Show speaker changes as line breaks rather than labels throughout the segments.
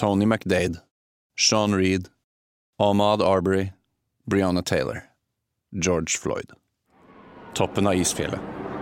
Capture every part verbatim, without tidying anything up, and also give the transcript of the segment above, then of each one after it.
Tony McDade, Sean Reed, Ahmaud Arbery, Breonna Taylor, George Floyd. Toppen av isfjellet.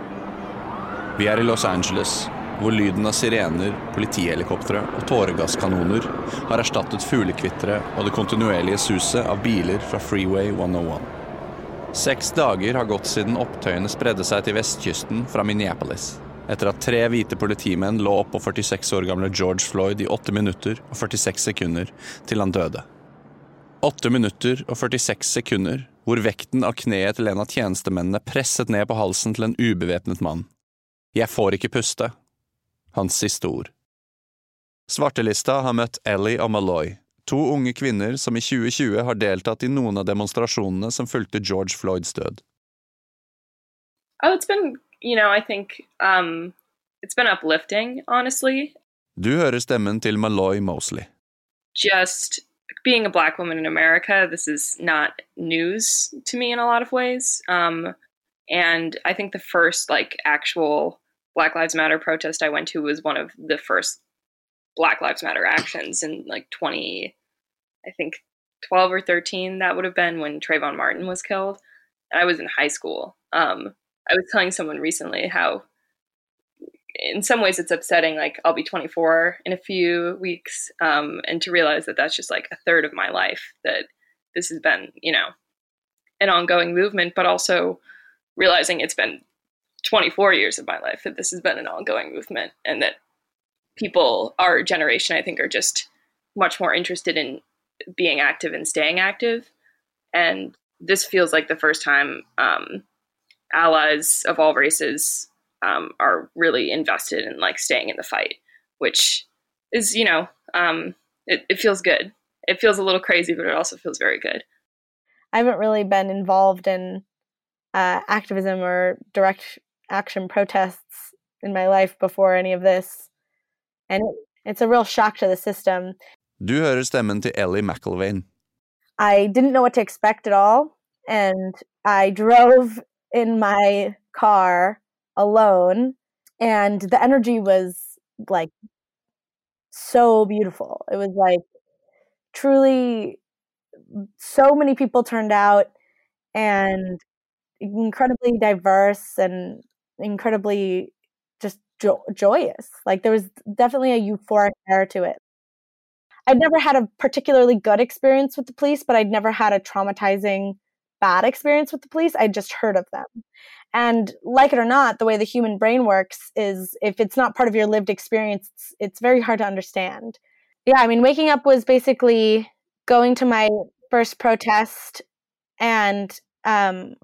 Vi er i Los Angeles, hvor lyden av sirener, politihelikoptre og tåregasskanoner har erstattet fuglekvittere og det kontinuerlige suset av biler fra Freeway one oh one. Seks dager har gått siden opptøyene spredde seg til vestkysten fra Minneapolis, etter at tre hvite politimenn lå opp på førtiseks år gamle George Floyd i åtte minutter og førtiseks sekunder til han døde. åtte minutter og førtiseks sekunder, hvor vekten av kneet til en av tjenestemennene presset ned på halsen til en ubevæpnet mann. Jeg får ikke puste. Hans siste ord. Svartelista har møtt Ellie og Malloy, to unge kvinner som i tjue tjue har deltatt i noen av demonstrasjonene som fulgte George Floyds død.
Oh, it's been, you know, I think um, it's been uplifting, honestly.
Du hører stemmen til Malloy Mosley.
Just being a black woman in America, this is not news to me in a lot of ways. Um, and I think the first, like, actual Black Lives Matter protest I went to was one of the first Black Lives Matter actions in like twenty, I think twelve or thirteen, that would have been when Trayvon Martin was killed. And I was in high school. Um, I was telling someone recently how in some ways it's upsetting, like I'll be twenty-four in a few weeks, um, and to realize that that's just like a third of my life, that this has been, you know, an ongoing movement, but also realizing it's been twenty-four years of my life, that this has been an ongoing movement, and that people, our generation, I think, are just much more interested in being active and staying active. And this feels like the first time um, allies of all races um, are really invested in like staying in the fight, which is, you know, um, it, it feels good. It feels a little crazy, but it also feels very good.
I haven't really been involved in uh, activism or direct action protests in my life before any of this. And it's a real shock to the system.
Du hører stemmen til Ellie McIlvaine.
I didn't know what to expect at all. And I drove in my car alone. And the energy was like so beautiful. It was like truly so many people turned out and incredibly diverse and incredibly just jo- joyous. Like there was definitely a euphoric air to it. I'd never had a particularly good experience with the police, but I'd never had a traumatizing bad experience with the police. I'd just heard of them. And like it or not, the way the human brain works is if it's not part of your lived experience, it's, it's very hard to understand. Yeah, I mean, waking up was basically going to my first protest and um,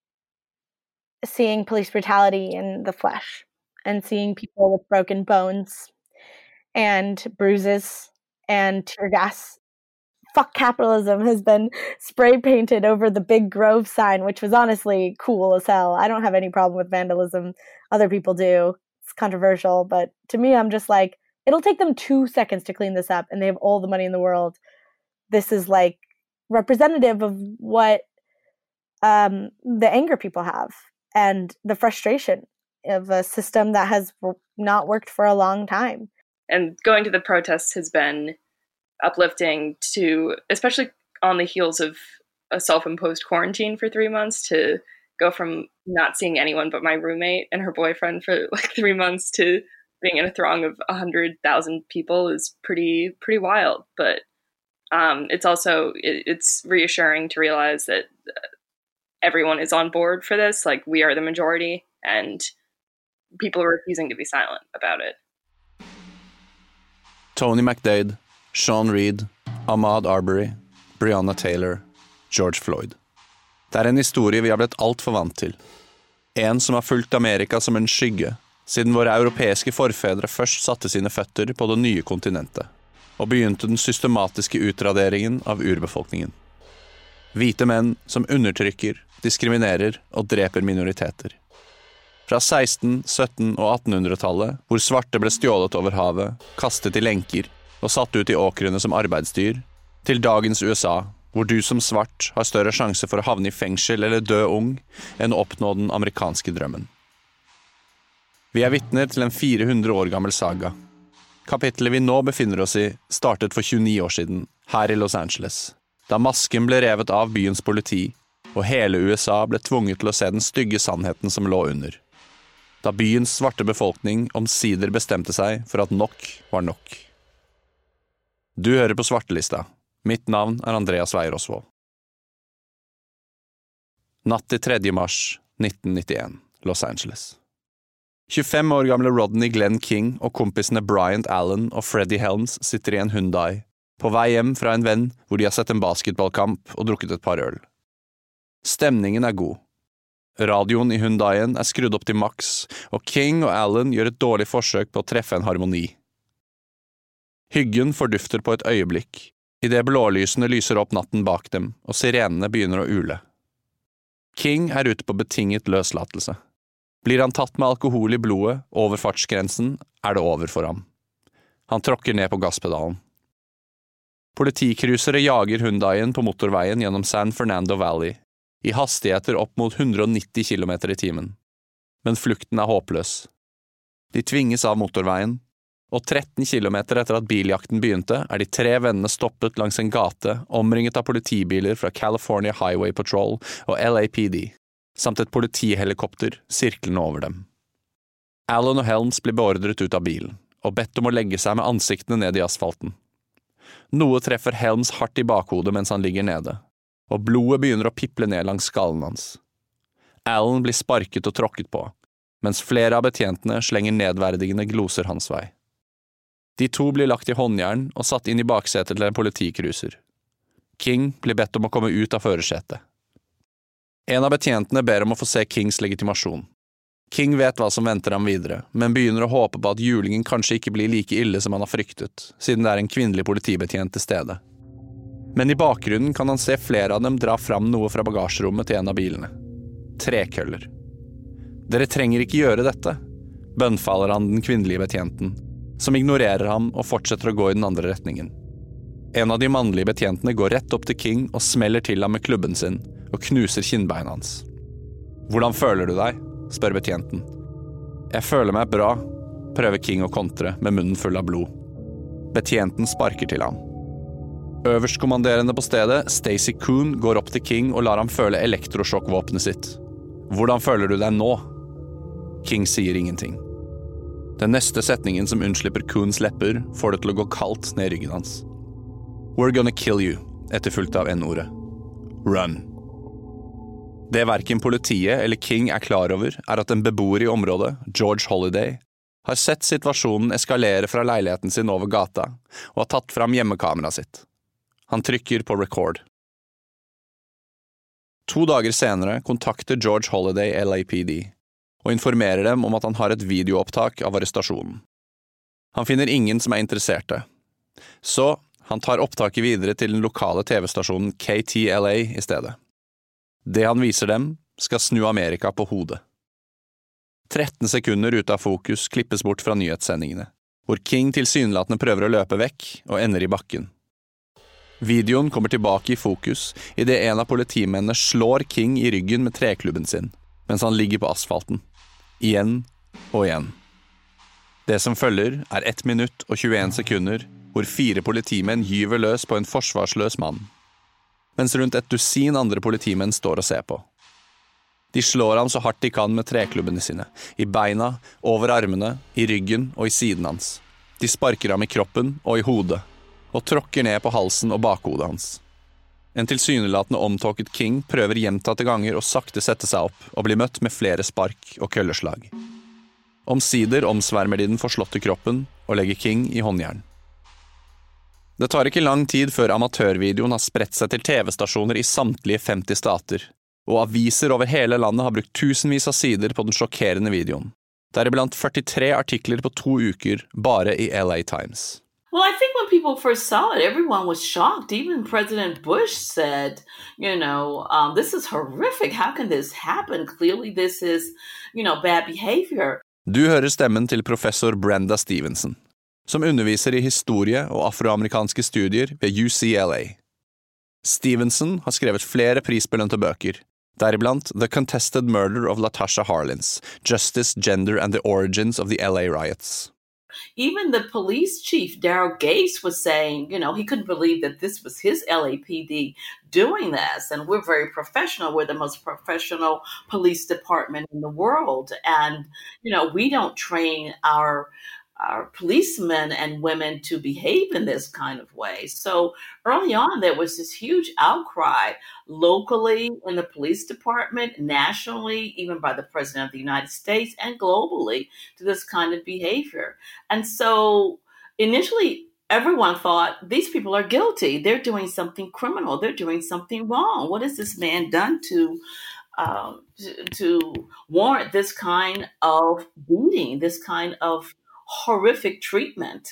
seeing police brutality in the flesh and seeing people with broken bones and bruises and tear gas. Fuck capitalism has been spray painted over the big Grove sign, which was honestly cool as hell. I don't have any problem with vandalism. Other people do. It's controversial, but to me, I'm just like, it'll take them two seconds to clean this up and they have all the money in the world. This is like representative of what um, the anger people have and the frustration of a system that has not worked for a long time.
And going to the protests has been uplifting to, especially on the heels of a self-imposed quarantine for three months, to go from not seeing anyone but my roommate and her boyfriend for like three months to being in a throng of a hundred thousand people is pretty, pretty wild. But um, it's also, it, it's reassuring to realize that everyone is on board for this. Like we are the majority and people are refusing to be silent about it.
Tony McDade, Sean Reed, Ahmaud Arbery, Breonna Taylor, George Floyd. Det er en historie vi har blitt alt for vant til. En som har fulgt Amerika som en skygge, siden våre europeiske forfedre først satte sine føtter på det nye kontinentet, og begynte den systematiske utraderingen av urbefolkningen. Hvite menn som undertrykker, diskriminerer og dreper minoriteter. Fra seksten-, sytten- og attenhundretallet, hvor svarte ble stjålet over havet, kastet i lenker og satt ut i åkrene som arbeidsdyr, til dagens U S A, hvor du som svart har større sjanse for å havne i fengsel eller dø ung enn å oppnå den amerikanske drømmen. Vi er vitner til en fire hundre år gammel saga. Kapittelet vi nå befinner oss i startet for tjueni år siden, her i Los Angeles, da masken ble revet av byens politi, og hele U S A ble tvunget til å se den stygge sannheten som lå under. Da byens svarte befolkning omsider bestemte seg for at nok var nok. Du hører på Svartelista. Mitt navn er Andreas Weir-Osvold. Natt til tredje mars nitten nittien, Los Angeles. tjuefem år gamle Rodney Glenn King og kompisene Bryant Allen og Freddie Helms sitter i en Hyundai, på vei hjem fra en venn hvor de har sett en basketballkamp og drukket et par øl. Stemningen er god. Radioen i Hyundaien er skrudd opp til maks, og King og Allen gjør et dårlig forsøk på å treffe en harmoni. Hyggen fordufter på et øyeblikk, i det blålysene lyser opp natten bak dem, og sirenene begynner å ule. King er ute på betinget løslatelse. Blir han tatt med alkohol i blodet over fartsgrensen, er det over for ham. Han tråkker ned på gasspedalen. Politikrusere jager Hyundaien på motorveien gjennom San Fernando Valley, i hastigheter opp mot hundre og nitti kilometer i timen. Men flukten er håpløs. De tvinges av motorveien, og tretten kilometer etter at biljakten begynte, er de tre vennene stoppet langs en gate, omringet av politibiler fra California Highway Patrol og L A P D, samt et politihelikopter sirklende over dem. Allen og Helms blir beordret ut av bilen, og bedt om å legge seg med ansiktene ned i asfalten. Noe treffer Helms hardt i bakhodet mens han ligger nede, og blodet begynner å piple ned langs skallen hans. Allen blir sparket og tråkket på, mens flere av betjentene slenger nedverdigende gloser hans vei. De to blir lagt i håndjern og satt inn i baksetet til en politikruser. King blir bedt om å komme ut av førersetet. En av betjentene ber om å få se Kings legitimasjon. King vet hva som venter ham videre, men begynner å håpe på at julingen kanskje ikke blir like ille som han har fryktet, siden det er en kvinnelig politibetjent til stede. Men i bakgrunnen kan han se flere av dem dra fram noe fra bagasjerommet til en av bilene. Trekøller. Dere trenger ikke gjøre dette, bønnfaller han den kvinnelige betjenten, som ignorerer ham og fortsetter å gå i den andre retningen. En av de mannlige betjentene går rett opp til King og smeller til ham med klubben sin, og knuser kinnbeina hans. «Hvordan føler du deg?» spør betjenten. «Jeg føler meg bra», prøver King å kontre med munnen full av blod. Betjenten sparker til ham. Øverstkommanderende på stedet, Stacey Koon, går opp til King og lar ham føle elektrosjokkvåpenet sitt. «Hvordan føler du deg nå?» King sier ingenting. Den neste setningen som unnslipper Koons lepper får det til å gå kaldt ned ryggen hans. «We're gonna kill you», etterfulgt av N-ordet. «Run». Det hverken politiet eller King er klar over er at en beboer i området, George Holiday, har sett situasjonen eskalere fra leiligheten sin over gata og har tatt fram hjemmekamera sitt. Han trykker på record. To dager senere kontakter George Holiday L A P D og informerer dem om at han har et videoopptak av arrestasjonen. Han finner ingen som er interesserte. Så han tar opptaket videre til den lokale T V-stasjonen K T L A i stedet. Det han viser dem skal snu Amerika på hodet. tretten sekunder ut av fokus klippes bort fra nyhetssendingene, hvor King tilsynelatende prøver å løpe vekk og ender i bakken. Videoen kommer tilbake i fokus i det en av politimennene slår King i ryggen med treklubben sin, mens han ligger på asfalten. Igjen og igjen. Det som følger er ett minutt og tjueen sekunder, hvor fire politimenn gyver løs på en forsvarsløs mann, mens rundt et dusin andre politimenn står og ser på. De slår ham så hardt de kan med treklubbene sine, i beina, over armene, i ryggen og i siden hans. De sparker ham i kroppen og i hodet, og tråkker ned på halsen og bakhodet hans. En tilsynelatende omtåket King prøver gjentatte ganger å sakte sette seg opp og blir møtt med flere spark og kølleslag. Omsider omsvermer de den forslåtte kroppen og legger King i håndjern. Det tar ikke lang tid før amatørvideoen har spredt seg til T V-stasjoner i samtlige femti stater, og aviser over hele landet har brukt tusenvis av sider på den sjokkerende videoen. Deriblant førtitre artikler på to uker bare i L A Times.
Well, I think when people first saw it, everyone was shocked. Even President Bush said, you know, um, this is horrific. How can this happen? Clearly this is, you know, bad behavior.
Du hører stemmen til professor Brenda Stevenson, som underviser i historie og afroamerikanske studier ved U C L A. Stevenson har skrevet flere prisbelønte bøker, deriblant The Contested Murder of Latasha Harlins, Justice, Gender and the Origins of the L A Riots.
Even the police chief, Daryl Gates, was saying, you know, he couldn't believe that this was his L A P D doing this. And we're very professional. We're the most professional police department in the world. And, you know, we don't train our our policemen and women to behave in this kind of way. So early on, there was this huge outcry locally in the police department, nationally, even by the president of the United States, and globally to this kind of behavior. And so initially, everyone thought these people are guilty. They're doing something criminal. They're doing something wrong. What has this man done to um, to, to warrant this kind of beating, this kind of horrific treatment?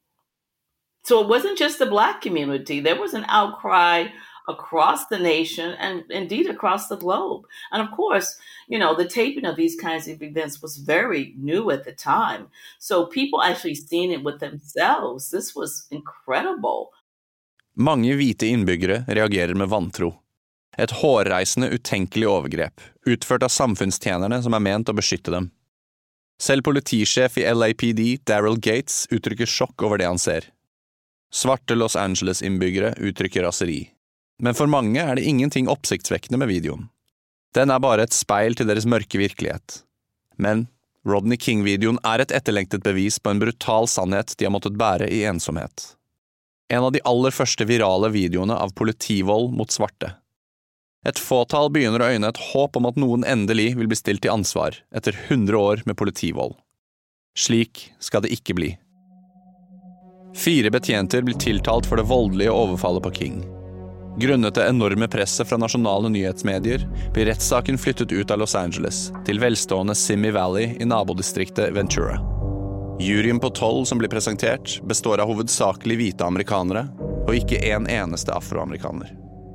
So it wasn't just the Black community. There was an outcry across the nation and indeed across the globe. And of course, you know, the taping of these kinds of events was very new at the time. So people actually seen it with themselves. This was incredible.
Mange hvite innbyggere reagerer med vantro. Et hårreisende, utenkelig overgrep, utført av samfunnstjenerne som er ment å beskytte dem. Selv politisjef i L A P D, Daryl Gates, uttrykker sjokk over det han ser. Svarte Los Angeles-innbyggere uttrykker raseri. Men for mange er det ingenting oppsiktsvekkende med videoen. Den er bare et speil til deres mørke virkelighet. Men Rodney King-videoen er et etterlengtet bevis på en brutal sannhet de har måttet bære i ensomhet. En av de aller første virale videoene av politivold mot svarte. Et fåtall begynner å øyne et håp om at noen endelig vil bli stilt til ansvar etter hundre år med politivold. Slik skal det ikke bli. Fire betjenter blir tiltalt for det voldelige overfallet på King. Grunnet det enorme presset fra nasjonale nyhetsmedier blir rettssaken flyttet ut av Los Angeles til velstående Simi Valley i nabodistriktet Ventura. Juryen på tolv som blir presentert består av hovedsakelig hvite amerikanere og ikke en eneste afroamerikaner.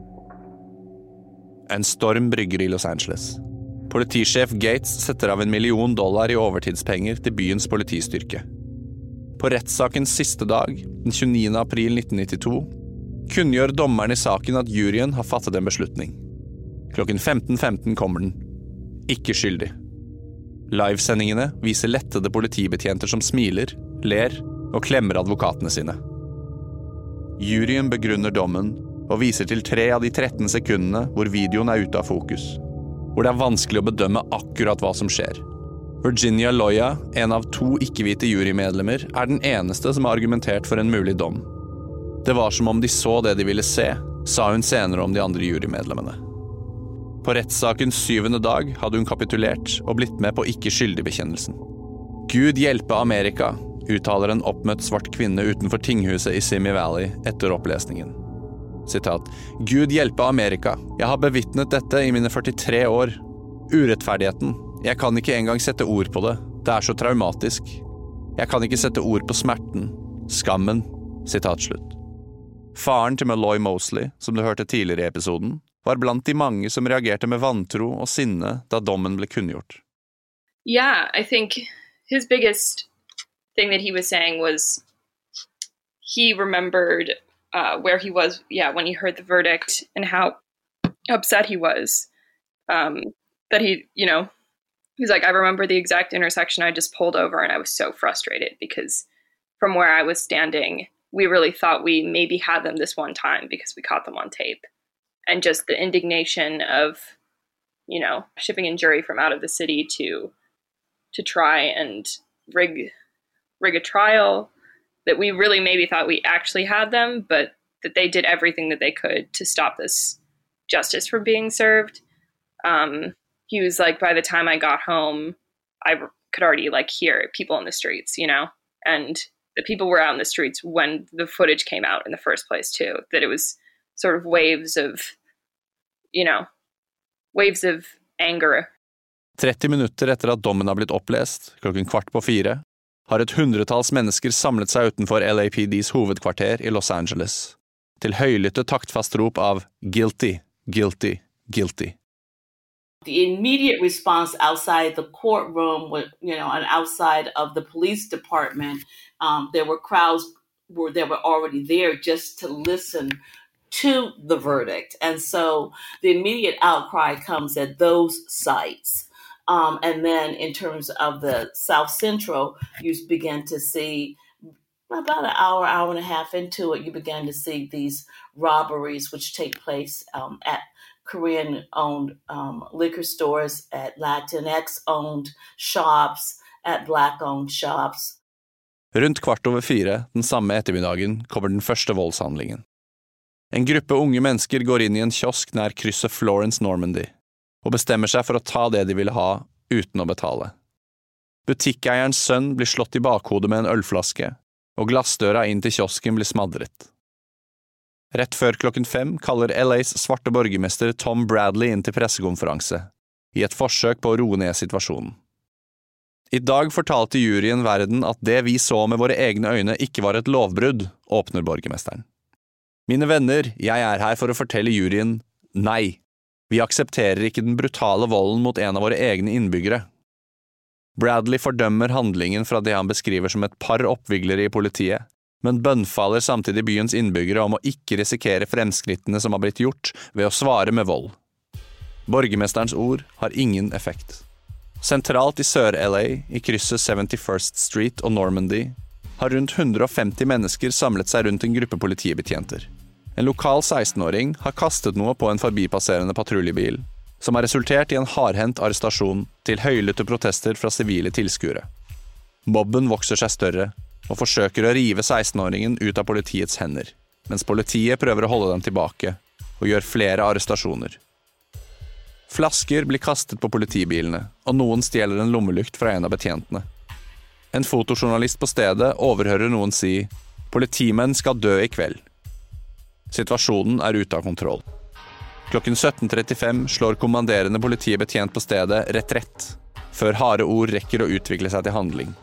En storm brygger i Los Angeles. Politisjef Gates setter av en million dollar i overtidspenger til byens politistyrke. På rettssakens siste dag, den tjueniende april nitten nittito, kunngjør dommeren i saken at juryen har fattet en beslutning. Klokken femten femten kommer den. Ikke skyldig. Livesendingene viser lettede politibetjenter som smiler, ler og klemmer advokatene sine. Juryen begrunner dommen og viser til tre av de tretten sekundene hvor videoen er ute av fokus, hvor det er vanskelig å bedømme akkurat hva som skjer. Virginia Loya, en av to ikke-hvite jurymedlemmer, er den eneste som har argumentert for en mulig dom. Det var som om de så det de ville se, sa hun senere om de andre jurymedlemmene. På rettssakens syvende dag hadde hun kapitulert og blitt med på ikke-skyldig-bekjennelsen. Gud hjelpe Amerika, uttaler en oppmøtt svart kvinne utenfor tinghuset i Simi Valley etter opplesningen. Sitat, Gud hjelpe Amerika, jeg har bevittnet dette i mine førtitre år. Urettferdigheten, jeg kan ikke engang sette ord på det, det er så traumatisk. Jeg kan ikke sette ord på smerten, skammen, sitat slutt. Faren til Malloy Mosley, som du hørte tidligere i episoden, var blant de mange som reagerte med vantro og sinne da dommen ble kunngjort.
Yeah, I think his biggest thing that he was saying was he remembered uh, where he was, yeah, when he heard the verdict and how upset he was. Um, that he, you know, he's like, I remember the exact intersection I just pulled over and I was so frustrated because from where I was standing, we really thought we maybe had them this one time because we caught them on tape. And just the indignation of, you know, shipping a jury from out of the city to to try and rig rig a trial that we really maybe thought we actually had them, but that they did everything that they could to stop this justice from being served. Um, he was like, by the time I got home, I could already like hear people in the streets, you know, and the people were out in the streets when the footage came out in the first place too, that it was sort of waves of, you know, waves of anger.
tretti minutter etter at dommen har blitt opplest, klokken kvart på fire, har et hundretalls mennesker samlet seg utenfor L A P D's hovedkvarter i Los Angeles, til høylytte taktfast rop av guilty, guilty, guilty.
The immediate response outside the courtroom, you know, and outside of the police department, um, there were crowds were that were already there just to listen to the verdict. And so the immediate outcry comes at those sites. Um, and then in terms of the South Central, you begin to see about an hour, hour and a half into it, you began to see these robberies which take place um, at Korean-owned um, liquor stores, at Latinx-owned shops, at Black-owned shops.
Rundt kvart over fire, den samme ettermiddagen, kommer den første voldshandlingen. En gruppe unge mennesker går inn i en kiosk nær krysset Florence Normandy, og bestemmer seg for å ta det de ville ha, uten å betale. Butikkeierens sønn blir slått i bakhodet med en ølflaske, og glassdøra inn til kiosken blir smadret. Rett før klokken fem kaller L A's svarte borgermester Tom Bradley inn til pressekonferanse, i et forsøk på å roe ned situasjonen. I dag fortalte juryen verden at det vi så med våre egne øyne ikke var et lovbrudd, åpner borgermesteren. Mine venner, jeg er her for å fortelle juryen, nei, vi aksepterer ikke den brutale volden mot en av våre egne innbyggere. Bradley fordømmer handlingen fra det han beskriver som et par oppviglere i politiet, men bønnfaller samtidig byens innbyggere om å ikke risikere fremskrittene som har blitt gjort ved å svare med vold. Borgermesterens ord har ingen effekt. Sentralt i Sør-L A, i krysset seventy-first Street og Normandy, har rundt one hundred fifty mennesker samlet seg rundt en gruppe politibetjenter. En lokal seksten-åring har kastet noe på en forbipasserende patruljebil, som har resultert i en hardhendt arrestasjon til høylytte protester fra sivile tilskuere. Mobben vokser seg større, og forsøker å rive seksten-åringen ut av politiets hender, mens politiet prøver å holde dem tilbake, og gjør flere arrestasjoner. Flasker blir kastet på politibilene, og noen stjeler en lommelykt fra en av betjentene. En fotojournalist på stedet overhører noen si, «Politimenn skal dø i kveld». Situasjonen er ute av kontroll. Klokken sytten trettifem slår kommanderende politibetjent på stedet retrett, før harde ord rekker å utvikle seg til handling.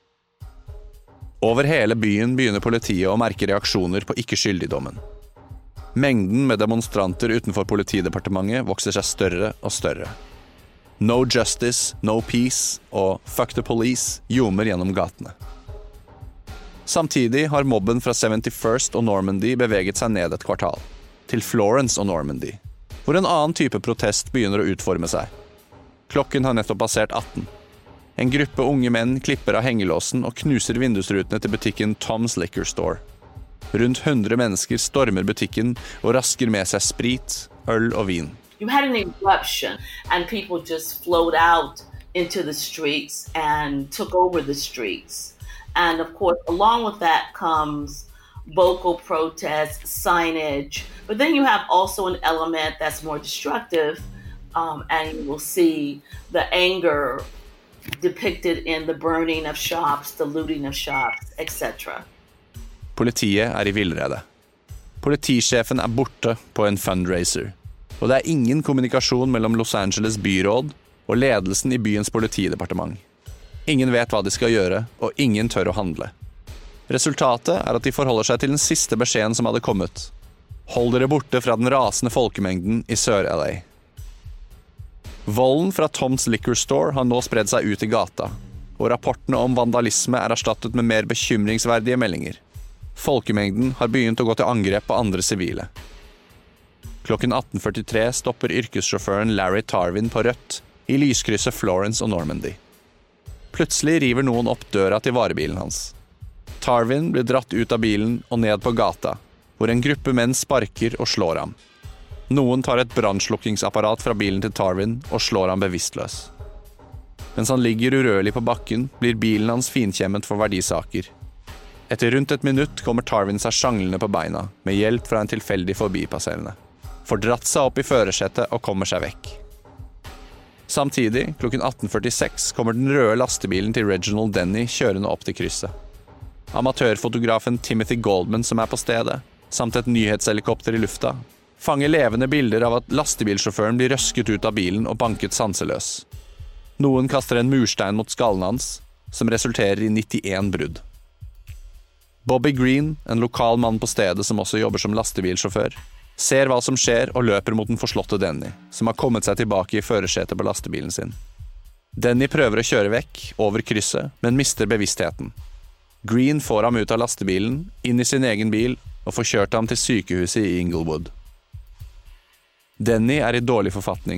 Over hele byen begynner politiet å merke reaksjoner på ikke-skyldigdommen. Mengden med demonstranter utenfor politidepartementet vokser seg større og større. No justice, no peace og fuck the police ljomer gjennom gatene. Samtidig har mobben fra seventy-first og Normandy beveget seg ned et kvartal, til Florence og Normandy, hvor en annen type protest begynner å utforme seg. Klokken har nettopp passert atten. En gruppe unge menn klipper av hengelåsen og knuser vindusrutene til butikken Tom's Liquor Store. Rundt hundre mennesker stormer butikken og rasker med seg sprit, øl og vin.
You had an eruption and people just flowed out into the streets and took over the streets. And of course, along with that comes vocal protest, signage, but then you have also an element that's more destructive, um, and you will see the anger depicted in the burning of shops, the looting of shops, et cetera.
Politiet er i villrede. Politisjefen er borte på en fundraiser, og det er ingen kommunikasjon mellom Los Angeles byråd og ledelsen i byens politidepartement. Ingen vet hva de skal gjøre, og ingen tør å handle. Resultatet er at de forholder seg til den siste beskjeden som hadde kommet. Hold dere borte fra den rasende folkemengden i Sør-L A. Volden fra Tom's Liquor Store har nå spredd seg ut i gata, og rapportene om vandalisme er erstattet med mer bekymringsverdige meldinger. Folkemengden har begynt å gå til angrep på andre sivile. Klokken atten førtitre stopper yrkessjåføren Larry Tarvin på rødt i lyskrysset Florence og Normandy. Plutselig river noen opp døra til varebilen hans. Tarvin blir dratt ut av bilen og ned på gata, hvor en gruppe menn sparker og slår ham. Noen tar et brannslukkingsapparat fra bilen til Tarvin og slår ham bevisstløs. Mens han ligger urørlig på bakken, blir bilen hans finkjemmet for verdisaker. Etter rundt et minutt kommer Tarvin seg sjanglende på beina, med hjelp fra en tilfeldig forbipasserende. Får dratt seg opp i førersetet og kommer seg vekk. Samtidig, klokken atten førtiseks, kommer den røde lastebilen til Reginald Denny kjørende opp til krysset. Amatørfotografen Timothy Goldman som er på stedet, samt et nyhetshelikopter i lufta, fanger levende bilder av at lastebilsjåføren blir røsket ut av bilen og banket sanseløs. Noen kaster en murstein mot skallen hans, som resulterer i nittien brudd. Bobby Green, en lokal mann på stedet som også jobber som lastebilsjåfør, ser hva som skjer og løper mot den forslåtte Denny, som har kommet seg tilbake i førersetet på lastebilen sin. Denny prøver å kjøre vekk, over krysset, men mister bevisstheten. Green får ham ut av lastebilen, inn i sin egen bil, og får kjørt ham til sykehuset i Inglewood. Denny er i dårlig forfatning,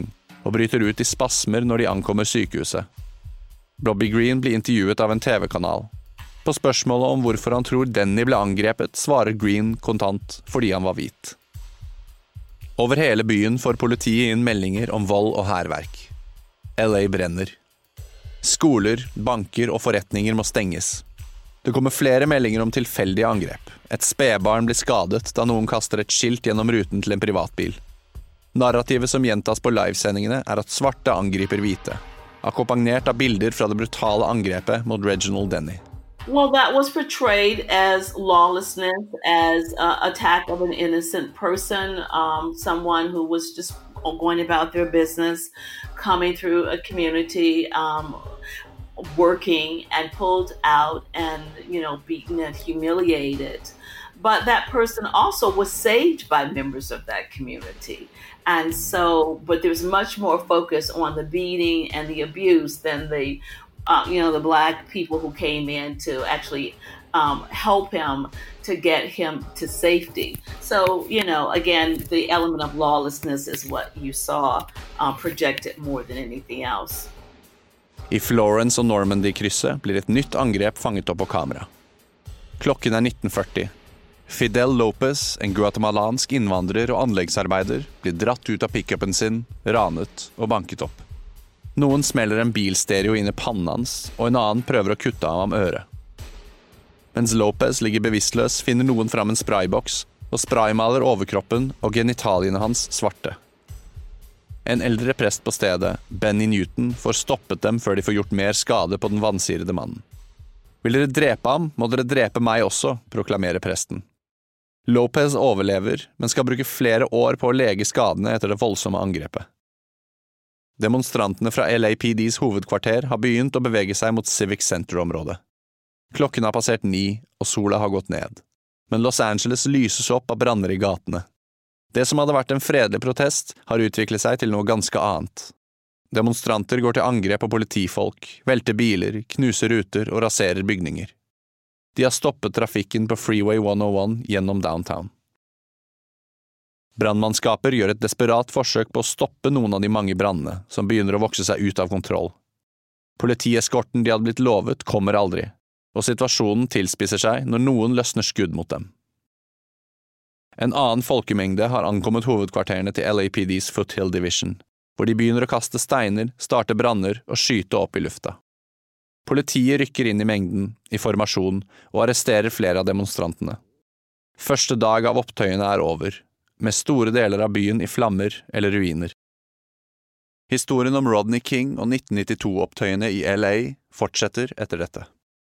og bryter ut i spasmer når de ankommer sykehuset. Bobby Green blir intervjuet av en T V-kanal. På spørsmålet om hvorfor han tror Denny ble angrepet, svarer Green kontant fordi han var hvit. Over hele byen får politiet inn meldinger om vold og hærverk. L A brenner. Skoler, banker og forretninger må stenges. Det kommer flere meldinger om tilfeldige angrep. Et spedbarn blir skadet da noen kaster et skilt gjennom ruten til en privatbil. Narrativet som gjentas på livesendingene er at svarte angriper hvite, akkompagnert av bilder fra det brutale angrepet mot Reginald Denny.
Well, that was portrayed as lawlessness, as an uh, attack of an innocent person, um, someone who was just going about their business, coming through a community, um, working and pulled out and, you know, beaten and humiliated. But that person also was saved by members of that community. And so, but there's much more focus on the beating and the abuse than the Uh, you know, the black people who came in to actually um, help him to get him to safety. So, you know, again, the element of lawlessness is what you saw uh, projected more than anything else.
I Florence og Normandy-krysset blir et nytt angrep fanget opp på kamera. Klokken er nitten førti. Fidel Lopez, en guatemalansk innvandrer og anleggsarbeider, blir dratt ut av pickupen sin, ranet og banket opp. Noen smeller en bilstereo inn i pannen hans, og en annen prøver å kutte av ham øret. Mens Lopez ligger bevisstløs, finner noen fram en sprayboks og spraymaler overkroppen og genitaliene hans svarte. En eldre prest på stedet, Benny Newton, får stoppet dem før de får gjort mer skade på den vansirede mannen. Vil dere drepe ham, må dere drepe meg også, proklamerer presten. Lopez overlever, men skal bruke flere år på å lege skadene etter det voldsomme angrepet. Demonstrantene fra L A P D's hovedkvarter har begynt å bevege seg mot Civic Center-området. Klokken har passert ni, og sola har gått ned. Men Los Angeles lyses opp av branner i gatene. Det som hadde vært en fredelig protest, har utviklet seg til noe ganske annet. Demonstranter går til angrep på politifolk, velter biler, knuser ruter og raserer bygninger. De har stoppet trafikken på Freeway one oh one gjennom downtown. Brannmannskaper gjør et desperat forsøk på å stoppe noen av de mange brannene, som begynner å vokse seg ut av kontroll. Politieskorten de hadde blitt lovet kommer aldri, og situasjonen tilspisser seg når noen løsner skudd mot dem. En annen folkemengde har ankommet hovedkvarterene til L A P D's Foothill Division, hvor de begynner å kaste steiner, starte branner og skyte opp i lufta. Politiet rykker inn i mengden, i formasjon, og arresterer flere av demonstrantene. Første dag av opptøyene er over, med store deler av byen i flammer eller ruiner. Historien om Rodney King og nitten nittito-opptøyene i L A fortsetter etter dette.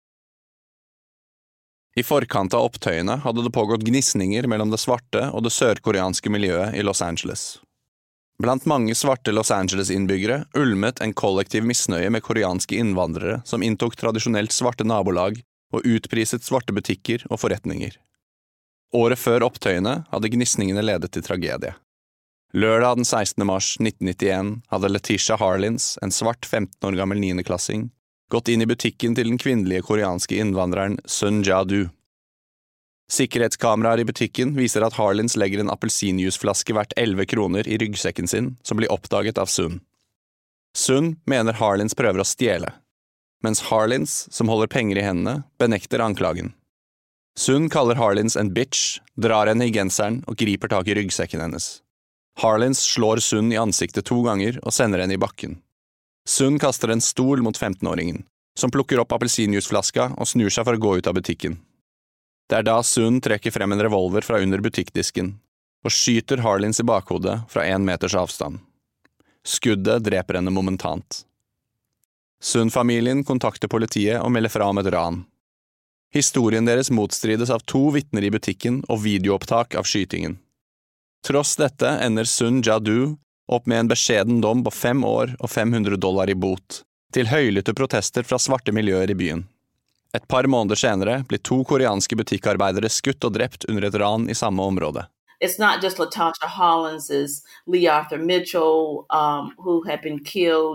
I forkant av opptøyene hadde det pågått gnisninger mellom det svarte og det sørkoreanske miljøet i Los Angeles. Blant mange svarte Los Angeles-innbyggere ulmet en kollektiv misnøye med koreanske innvandrere som inntok tradisjonelt svarte nabolag og utpriset svarte butikker og forretninger. Året før opptøyene hadde gnisningene ledet til tragedie. Lørdag den sekstende mars nitten nittien hadde Letitia Harlins, en svart femten år gammel niendeklassing, gått inn i butikken til den kvinnelige koreanske innvandreren Sun Ja-du. Sikkerhetskameraer i butikken viser at Harlins legger en appelsinjuiceflaske verdt elleve kroner i ryggsekken sin, som blir oppdaget av Sun. Sun mener Harlins prøver å stjele, mens Harlins, som holder penger i hendene, benekter anklagen. Sun kaller Harlins en bitch, drar henne i genseren og griper tak i ryggsekken hennes. Harlins slår Sun i ansiktet to ganger og sender henne i bakken. Sun kaster en stol mot femtenåringen, som plukker opp appelsinjuiceflaska og snur seg for å gå ut av butikken. Det er da Sun trekker frem en revolver fra under butikkdisken, og skyter Harlins i bakhodet fra en meters avstand. Skuddet dreper henne momentant. Sun-familien kontakter politiet og melder fra om et ran. Historien deres motstrides av to vitner i butikken og videoopptak av skytingen. Tross dette ender Sun Ja-du opp med en beskjeden dom på fem år og fem hundre dollar i bot, til høylytte protester fra svarte miljøer i byen. Et par måneder senere blir to koreanske butikkarbeidere skutt og drept under et ran i samme område.
It's not just Latasha Hollins, it's Lee Arthur Mitchell, um, who had been killed.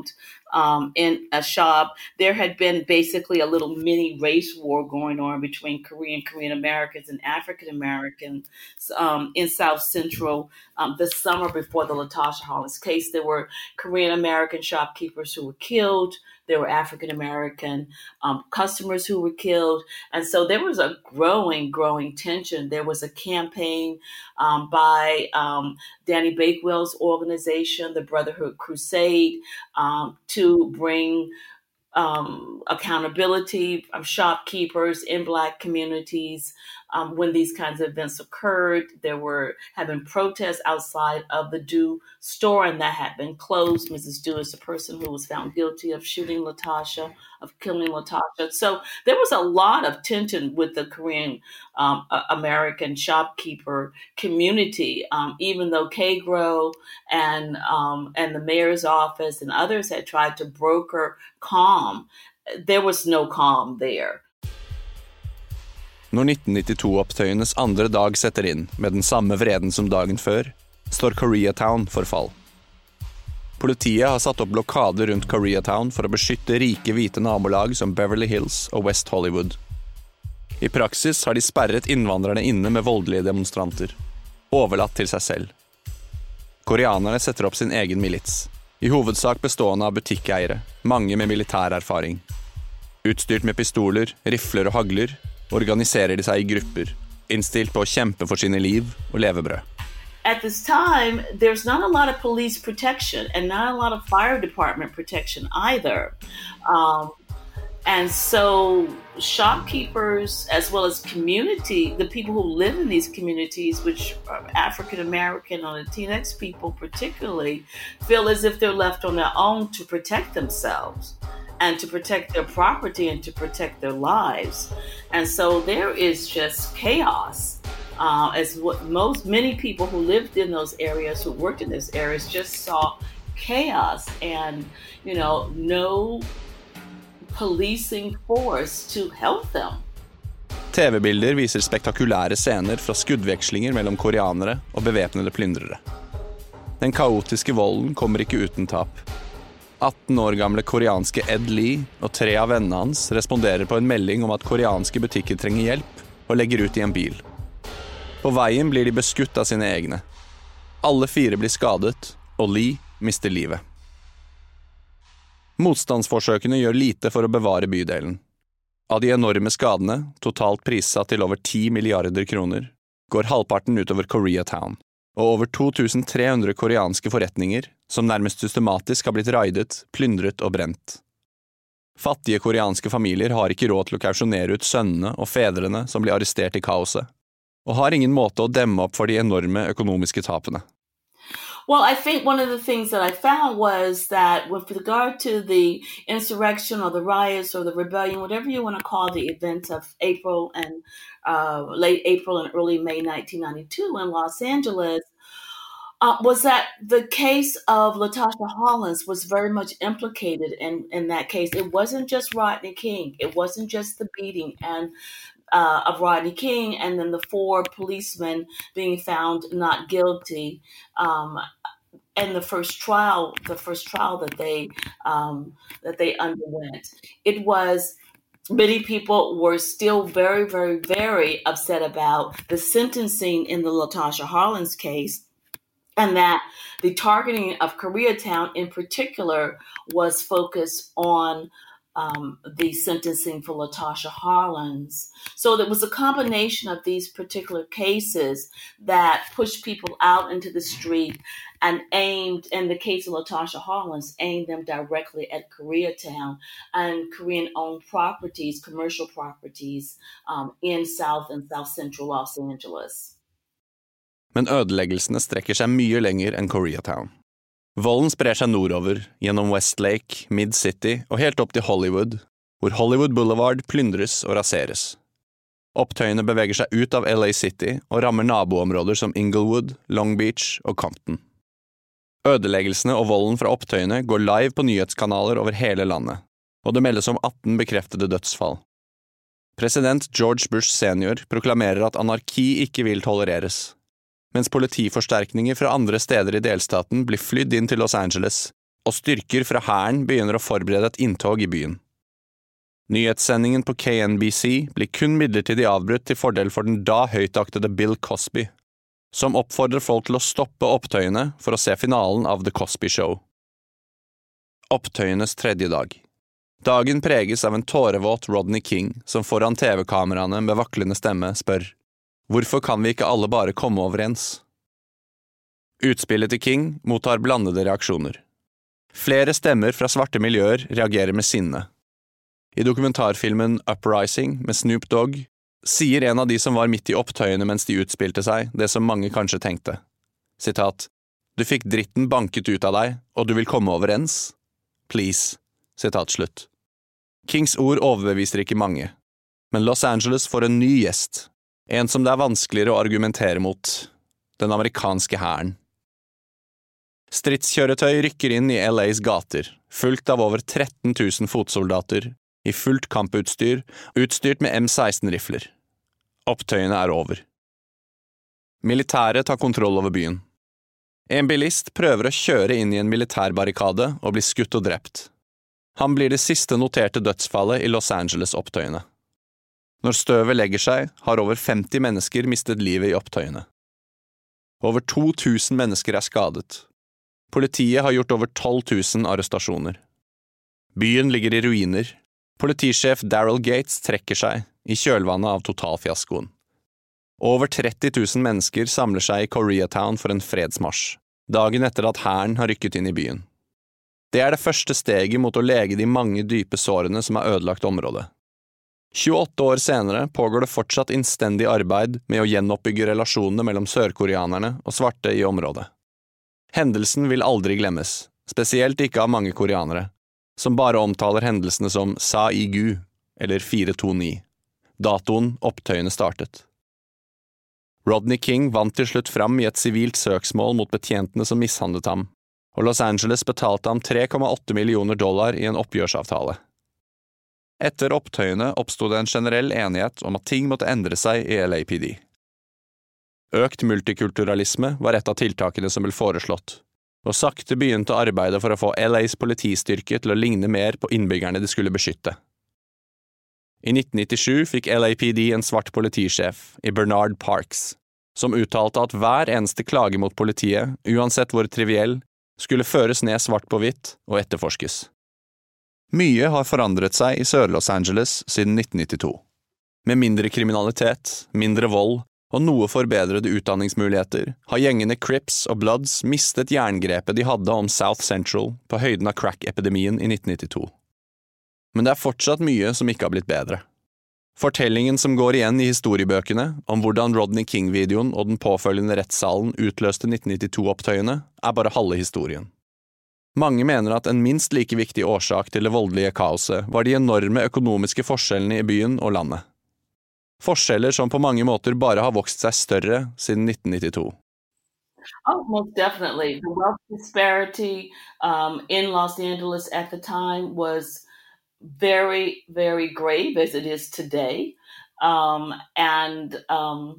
um, in a shop, there had been basically a little mini race war going on between Korean, Korean Americans and African Americans um, in South Central um, this summer before the LaTosha Hollins case. There were Korean American shopkeepers who were killed. There were African American um, customers who were killed. And so there was a growing, growing tension. There was a campaign um, by um, Danny Bakewell's organization, the Brotherhood Crusade, um, to bring um, accountability of shopkeepers in Black communities. Um, when these kinds of events occurred, there were having protests outside of the Dew store, and that had been closed. Missus Dew is the person who was found guilty of shooting LaTosha, of killing LaTosha. So there was a lot of tension with the Korean um, American shopkeeper community, um, even though K-Grow and um, and the mayor's office and others had tried to broker calm. There was no calm there.
Når nitten nittito-opptøyenes andre dag setter inn, med den samme vreden som dagen før, står Koreatown for fall. Politiet har satt opp blokader rundt Koreatown for å beskytte rike hvite nabolag som Beverly Hills og West Hollywood. I praksis har de sperret innvandrerne inne med voldelige demonstranter, overlatt til seg selv. Koreanerne setter opp sin egen milits, i hovedsak bestående av butikkeiere, mange med militærerfaring. Utstyrt med pistoler, rifler og hagler, organiserer de seg i grupper, innstilt på å kjempe for sine liv og levebrød.
At this time, there's not a lot of police protection and not a lot of fire department protection either. Um, and so shopkeepers, as well as community, the people who live in these communities, which are African American and Latinx people particularly, feel as if they're left on their own to protect themselves and to protect their property and to protect their lives. And so there is just chaos. Uh, as what most many people who lived in those areas, who worked in those areas, just saw chaos and, you know, no policing force to help them.
T V-bilder viser spektakulære scener fra skuddvekslinger mellom koreanere og bevæpnede plyndrere. Den kaotiske volden kommer ikke uten tap. atten år gamle koreanske Ed Lee og tre av vennene hans responderer på en melding om at koreanske butikker trenger hjelp og legger ut i en bil. På veien blir de beskutt av sine egne. Alle fire blir skadet, og Lee mister livet. Motstandsforsøkene gjør lite for å bevare bydelen. Av de enorme skadene, totalt prissatt til over ti milliarder kroner, går halvparten utover Koreatown, og over to tusen tre hundre koreanske forretninger, som nærmest systematisk har blitt raidet, plyndret og brent. Fattige koreanske familier har ikke råd til å kausjonere ut sønnene og fedrene som blir arrestert i kaoset, og har ingen måte å demme opp for de enorme økonomiske tapene.
Well, I think one of the things that I found was that with regard to the insurrection or the riots or the rebellion, whatever you want to call the events of April and uh, late April and early May nineteen ninety-two in Los Angeles, uh, was that the case of LaTosha Hollins was very much implicated in, in that case. It wasn't just Rodney King. It wasn't just the beating and Uh, of Rodney King and then the four policemen being found not guilty. Um, and the first trial, the first trial that they um, that they underwent, it was many people were still very, very, very upset about the sentencing in the LaTosha Hollins case, and that the targeting of Koreatown in particular was focused on Um, the sentencing for LaTosha Hollins. So there was a combination of these particular cases that pushed people out into the street and aimed, in the case of LaTosha Hollins, aimed them directly at Koreatown and Korean-owned properties, commercial properties um, in South and South Central Los Angeles.
Men ødeleggelsene strekker seg mye lenger enn Koreatown. Volden sprer seg nordover, gjennom Westlake, Mid-City og helt opp til Hollywood, hvor Hollywood Boulevard plyndres og raseres. Opptøyene beveger seg ut av L A City og rammer naboområder som Inglewood, Long Beach og Compton. Ødeleggelsene og volden fra opptøyene går live på nyhetskanaler over hele landet, og det meldes om atten bekreftede dødsfall. President George Bush senior proklamerer at anarki ikke vil tolereres, mens politiforsterkninger fra andre steder i delstaten blir flydd inn til Los Angeles, og styrker fra hæren begynner å forberede et inntog i byen. Nyhetssendingen på K N B C blir kun midlertidig avbrutt til fordel for den da høytaktede Bill Cosby, som oppfordrer folk til å stoppe opptøyene for å se finalen av The Cosby Show. Opptøyenes tredje dag. Dagen preges av en tårevåt Rodney King som foran T V-kameraene med vaklende stemme spør «Hvorfor kan vi ikke alle bare komme overens?» Utspillet til King mottar blandede reaksjoner. Flere stemmer fra svarte miljøer reagerer med sinne. I dokumentarfilmen Uprising med Snoop Dogg sier en av de som var midt i opptøyene mens de utspilte seg, det som mange kanskje tenkte. Sitat, «Du fikk dritten banket ut av deg, og du vil komme overens? Please.» Sitat slutt. Kings ord overbeviser ikke mange, men Los Angeles får en ny gjest, en som det er vanskeligere å argumentere mot, den amerikanske hæren. Stridskjøretøy rykker inn i L A's gater, fulgt av over tretten tusen fotsoldater, i fullt kamputstyr, utstyrt med M seksten-rifler. Opptøyene er over. Militæret tar kontroll over byen. En bilist prøver å kjøre inn i en militærbarrikade og blir skutt og drept. Han blir det siste noterte dødsfallet i Los Angeles-opptøyene. Når støvet legger seg, har over femti mennesker mistet livet i opptøyene. Over to tusen mennesker er skadet. Politiet har gjort over tolv tusen arrestasjoner. Byen ligger i ruiner. Politisjef Daryl Gates trekker seg i kjølvannet av totalfiaskoen. Over tretti tusen mennesker samler seg i Koreatown for en fredsmarsj, dagen etter at hæren har rykket inn i byen. Det er det første steget mot å lege de mange dype sårene som har ødelagt området. tjueåtte år senere pågår det fortsatt innstendig arbeid med å gjenoppbygge relasjonene mellom sørkoreanerne og svarte i området. Hendelsen vil aldri glemmes, spesielt ikke av mange koreanere, som bare omtaler hendelsene som Sa-i-gu, eller fire to ni, datoen opptøyene startet. Rodney King vant til slutt fram i et sivilt søksmål mot betjentene som mishandlet ham, og Los Angeles betalte ham tre komma åtte millioner dollar i en oppgjørsavtale. Etter opptøyene oppstod det en generell enighet om at ting måtte endre seg i L A P D. Økt multikulturalisme var et av tiltakene som ble foreslått, og sakte begynte arbeidet for å få L A's politistyrke til å ligne mer på innbyggerne de skulle beskytte. I nitten nittisju fikk L A P D en svart politisjef i Bernard Parks, som uttalte at hver eneste klage mot politiet, uansett hvor triviell, skulle føres ned svart på hvitt og etterforskes. Mye har forandret seg i Sør-Los Angeles siden nitten nittito. Med mindre kriminalitet, mindre vold og noe forbedrede utdanningsmuligheter har gjengene Crips og Bloods mistet jerngrepet de hadde om South Central på høyden av crack-epidemien i nitten nittito. Men det er fortsatt mye som ikke har blitt bedre. Fortellingen som går igjen i historiebøkene om hvordan Rodney King-videoen og den påfølgende rettssalen utløste nitten nittito-opptøyene, er bare halve historien. Mange mener at en minst like viktig årsak til det voldelige kaoset var de enorme økonomiske forskjellene i byen og landet. Forskjeller som på mange måter bare har vokst seg større siden nitten nittito.
Oh, most definitely. The wealth disparity um, in Los Angeles at the time was very, very grave as it is today. Um, and um,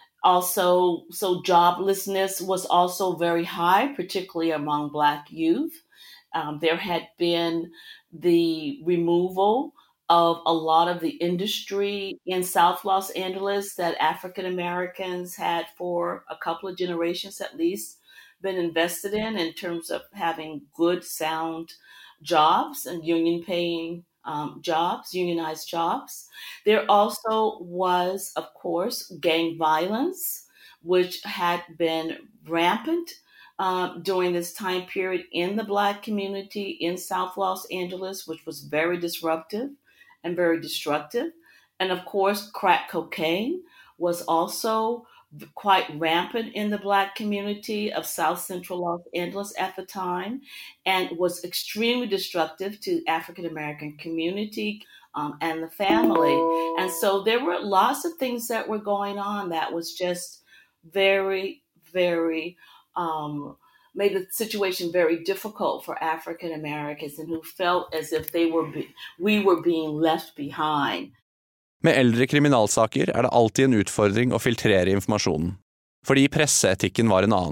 also, so joblessness was also very high, particularly among Black youth. Um, there had been the removal of a lot of the industry in South Los Angeles that African Americans had for a couple of generations at least been invested in, in terms of having good, sound jobs and union paying um, jobs, unionized jobs. There also was, of course, gang violence, which had been rampant um, during this time period in the Black community in South Los Angeles, which was very disruptive and very destructive. And of course, crack cocaine was also quite rampant in the Black community of South Central Los Angeles at the time, and was extremely destructive to African American community um, and the family. And so there were lots of things that were going on that was just very, very, um, made the situation very difficult for African Americans and who felt as if they were be- we were being left behind.
Med eldre kriminalsaker er det alltid en utfordring å filtrere informasjonen, fordi presseetikken var en annen.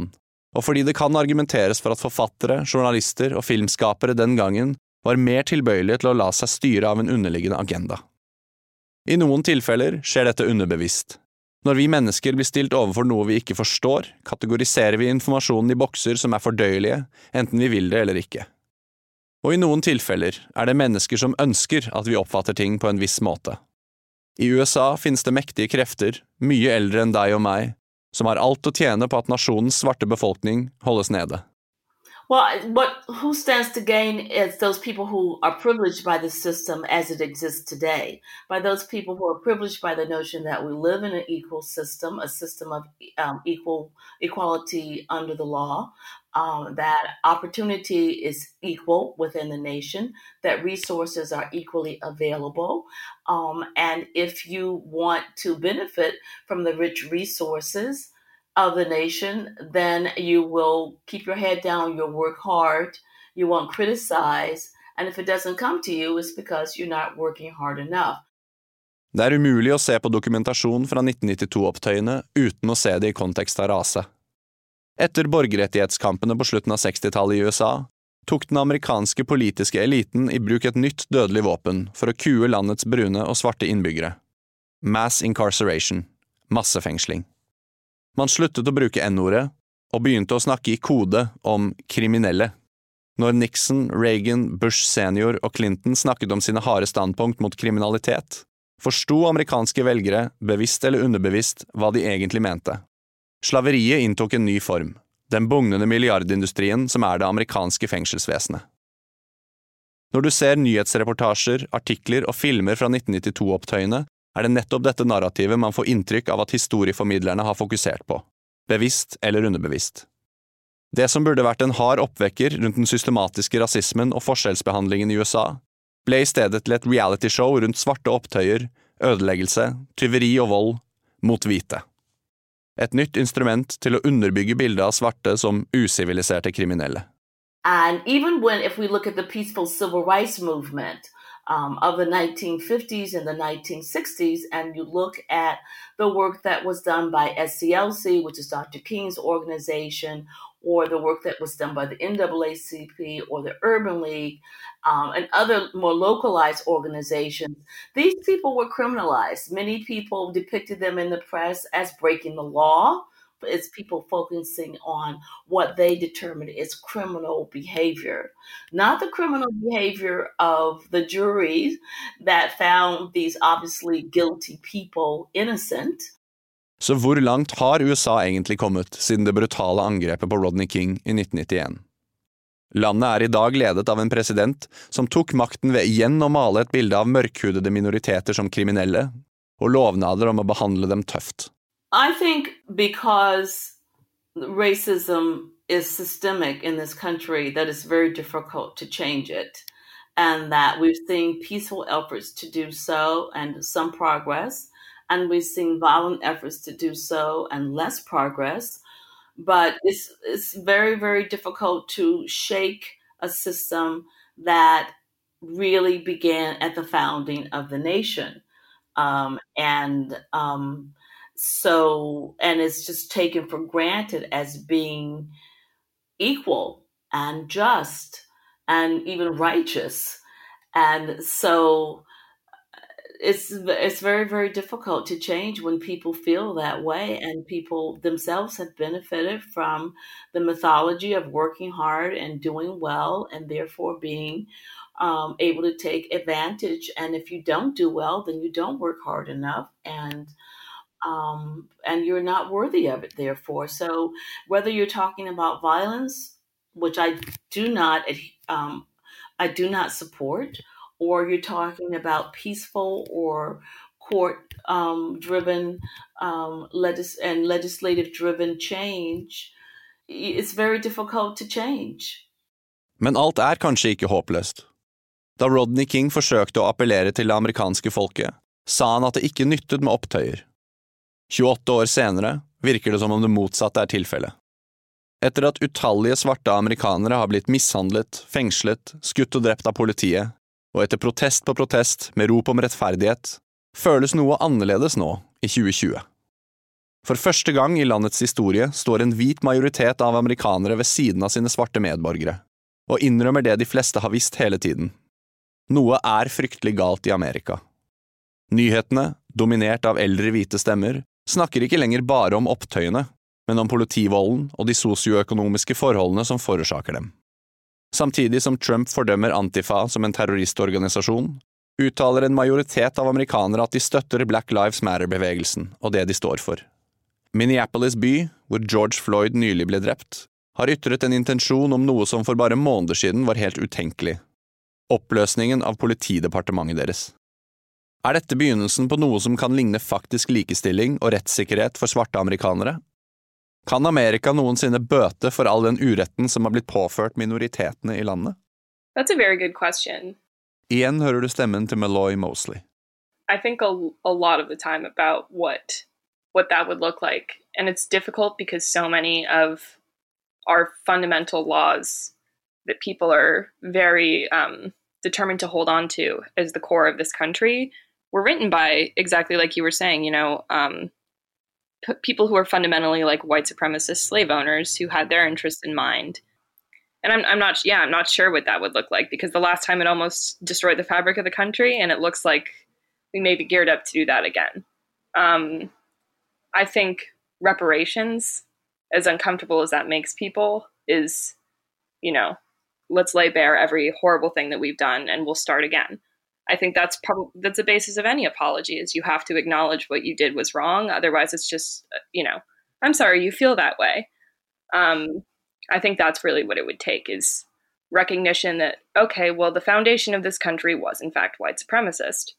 og fordi det kan argumenteres for at forfattere, journalister og filmskapere den gangen var mer tilbøyelige til å la seg styre av en underliggende agenda. I noen tilfeller skjer dette underbevisst. Når vi mennesker blir stilt overfor noe vi ikke forstår, kategoriserer vi informasjonen i bokser som er fordøyelige, enten vi vil det eller ikke. Og i noen tilfeller er det mennesker som ønsker at vi oppfatter ting på en viss måte. I U S A finnes det mektige krefter, mye eldre enn deg og meg, som har alt å tjene på at nasjonens svarte befolkning holdes nede.
Well, what who stands to gain is those people who are privileged by the system as it exists today, by those people who are privileged by the notion that we live in an equal system, a system of um, equal equality under the law, um, that opportunity is equal within the nation, that resources are equally available, um, and if you want to benefit from the rich resources of the nation, then you will keep your head down, you'll work hard, you won't criticize, and if it doesn't come to you, it's because you're not working hard enough.
Det er umulig å se på dokumentasjon fra nitten nittito-opptøyene uten å se det i kontekst av rase. Etter borgerrettighetskampene på slutten av sekstitallet i U S A, tok den amerikanske politiske eliten i bruk et nytt dødelig våpen for å kue landets brune og svarte innbyggere. Mass incarceration, massefengsling. Man sluttet å bruke N-ordet, og begynte å snakke i kode om kriminelle. Når Nixon, Reagan, Bush senior og Clinton snakket om sine harde standpunkt mot kriminalitet, forstod amerikanske velgere, bevisst eller underbevisst, hva de egentlig mente. Slaveriet inntok en ny form, den bugnende milliardindustrien som er det amerikanske fengselsvesenet. Når du ser nyhetsreportasjer, artikler og filmer fra nitten nittito-opptøyene, er det nettopp dette narrativet man får inntrykk av at historieformidlerne har fokusert på, bevisst eller underbevisst. Det som burde vært en hard oppvekker rundt den systematiske rasismen og forskjellsbehandlingen i U S A, ble i stedet til et realityshow rundt svarte opptøyer, ødeleggelse, tyveri og vold mot hvite. Et nytt instrument til å underbygge bildet av svarte som usiviliserte kriminelle.
And even when, if we look at the peaceful civil rights movement, Um, of the nineteen fifties and the nineteen sixties, and you look at the work that was done by S C L C, which is Doctor King's organization, or the work that was done by the N double A C P or the Urban League, um, and other more localized organizations, these people were criminalized. Many people depicted them in the press as breaking the law. It's people focusing on what they determine is criminal behavior, not the criminal behavior of the jury that found these obviously guilty people innocent.
Så hvor langt har U S A egentlig kommet siden det brutale angrepet på Rodney King i nitten nittien? Landet er i dag ledet av en president som tok makten ved igjen å male et bilde av mørkhudede minoriteter som kriminelle, og lovnader om å behandle dem tøft.
I think because racism is systemic in this country, that it's very difficult to change it. And that we've seen peaceful efforts to do so and some progress. And we've seen violent efforts to do so and less progress. But it's, it's very, very difficult to shake a system that really began at the founding of the nation. Um, and... Um, So, and it's just taken for granted as being equal and just and even righteous. And so it's it's very, very difficult to change when people feel that way, and people themselves have benefited from the mythology of working hard and doing well and therefore being um, able to take advantage. And if you don't do well, then you don't work hard enough. And Um, and you're not worthy of it, therefore. So whether you're talking about violence, which I do not, um, I do not support, or you're talking about peaceful or court-driven um, um, legis- and legislative-driven change, it's very difficult to change.
Men alt er kanskje ikke håpløst. Da Rodney King forsøkte å appellere til det amerikanske folket, sa han at det ikke nyttet med opptøyer. tjueåtte år senere virker det som om det motsatte er tilfellet. Etter at utallige svarte amerikanere har blitt mishandlet, fengslet, skutt og drept av politiet, og etter protest på protest med rop om rettferdighet, føles noe annerledes nå i tjue tjue. For første gang i landets historie står en hvit majoritet av amerikanere ved siden av sine svarte medborgere, og innrømmer det de fleste har visst hele tiden. Noe er fryktelig galt i Amerika. Nyhetene, dominert av eldre hvite stemmer, snakker ikke lenger bare om opptøyene, men om politivolden og de sosioøkonomiske forholdene som forårsaker dem. Samtidig som Trump fordømmer Antifa som en terroristorganisasjon, uttaler en majoritet av amerikanere at de støtter Black Lives Matter-bevegelsen og det de står for. Minneapolis by, hvor George Floyd nylig ble drept, har ytret en intensjon om noe som for bare måneder siden var helt utenkelig. Oppløsningen av politidepartementet deres. Er dette begynnelsen på noe som kan ligne faktisk likestilling og rettssikkerhet for svarte amerikanere? Kan Amerika noensinne bøte for all den uretten som har blitt påført minoritetene i landet?
That's a very good question.
Igjen hører du stemmen til Malloy Mosley.
I think a, a lot of the time about what what that would look like. And it's difficult because so many of our fundamental laws that people are very um, determined to hold on to as the core of this country were written by, exactly like you were saying, you know, um, p- people who are fundamentally like white supremacist slave owners who had their interests in mind. And I'm, I'm not, yeah, I'm not sure what that would look like, because the last time it almost destroyed the fabric of the country, and it looks like we may be geared up to do that again. Um, I think reparations, as uncomfortable as that makes people, is, you know, let's lay bare every horrible thing that we've done and we'll start again. I think that's probably, that's the basis of any apology, is you have to acknowledge what you did was wrong. Otherwise it's just, you know, I'm sorry you feel that way. Um, I think that's really what it would take, is recognition that, okay, well, the foundation of this country was in fact white supremacist.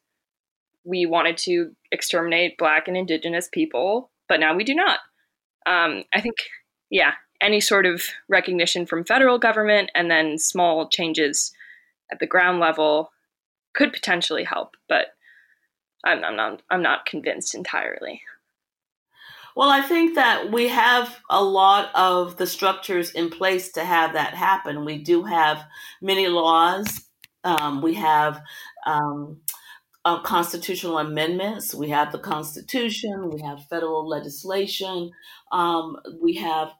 We wanted to exterminate Black and Indigenous people, but now we do not. Um, I think, yeah, any sort of recognition from federal government and then small changes at the ground level could potentially help, but I'm, I'm not, I'm not convinced entirely.
Well, I think that we have a lot of the structures in place to have that happen. We do have many laws. Um, we have um, uh, constitutional amendments. We have the Constitution. We have federal legislation. Um, we have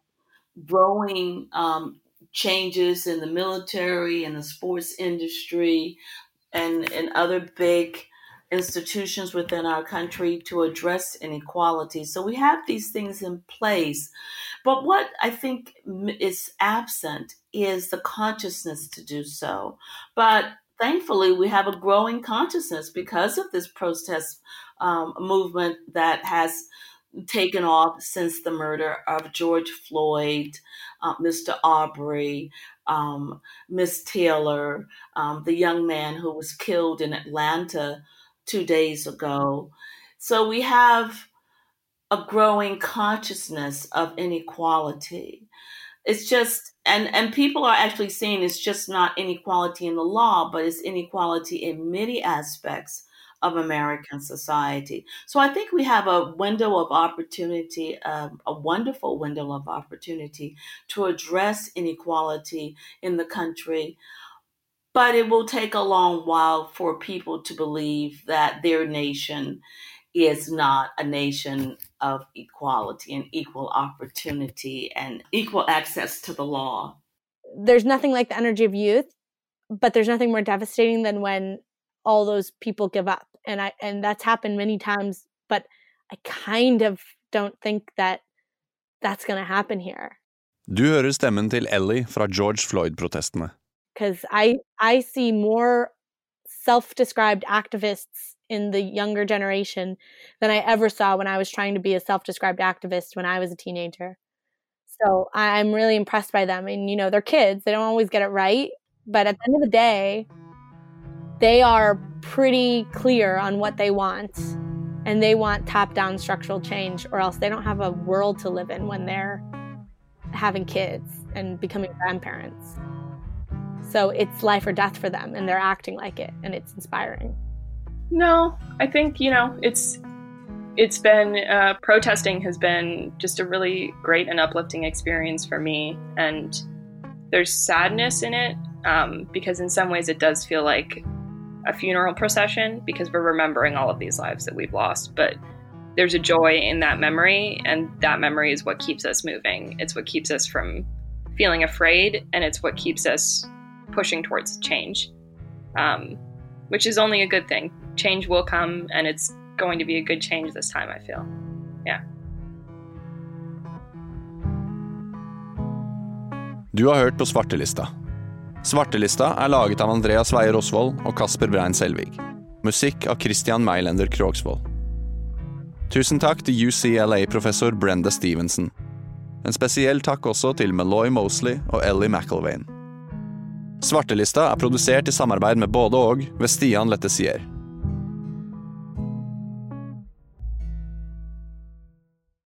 growing um, changes in the military and the sports industry and, and other big institutions within our country to address inequality. So we have these things in place. But what I think is absent is the consciousness to do so. But thankfully, we have a growing consciousness because of this protest um, movement that has taken off since the murder of George Floyd, uh, Mister Arbery, um, Miss Taylor, um, the young man who was killed in Atlanta two days ago. So we have a growing consciousness of inequality. It's just, and, and people are actually saying it's just not inequality in the law, but it's inequality in many aspects of American society. So I think we have a window of opportunity, um, a wonderful window of opportunity to address inequality in the country. But it will take a long while for people to believe that their nation is not a nation of equality and equal opportunity and equal access to the law.
There's nothing like the energy of youth, but there's nothing more devastating than when all those people give up. And I and that's happened many times, but I kind of don't think that that's going to happen here.
Du hører stemmen til Ellie fra George Floyd-protestene.
Because I, I see more self-described activists in the younger generation than I ever saw when I was trying to be a self-described activist when I was a teenager. So I'm really impressed by them. And, you know, they're kids. They don't always get it right. But at the end of the day, they are pretty clear on what they want. And they want top-down structural change, or else they don't have a world to live in when they're having kids and becoming grandparents. So it's life or death for them, and they're acting like it, and it's inspiring.
No, I think, you know, it's it's been, uh, protesting has been just a really great and uplifting experience for me. And there's sadness in it, um, because in some ways it does feel like a funeral procession, because we're remembering all of these lives that we've lost. But there's a joy in that memory, and that memory is what keeps us moving. It's what keeps us from feeling afraid, and it's what keeps us pushing towards change, um, which is only a good thing. Change will come, and it's going to be a good change this time, I feel. Yeah.
Du har hørt på Svartelista. Svartelista er laget av Andreas Weier Osvold og Kasper Brein Selvig. Musikk av Christian Meilender Krogsvold. Tusen takk til U C L A-professor Brenda Stevenson. En spesiell takk også til Malloy Mosley og Ellie McIlvaine. Svartelista er produsert i samarbeid med både og ved Stian Lettesier.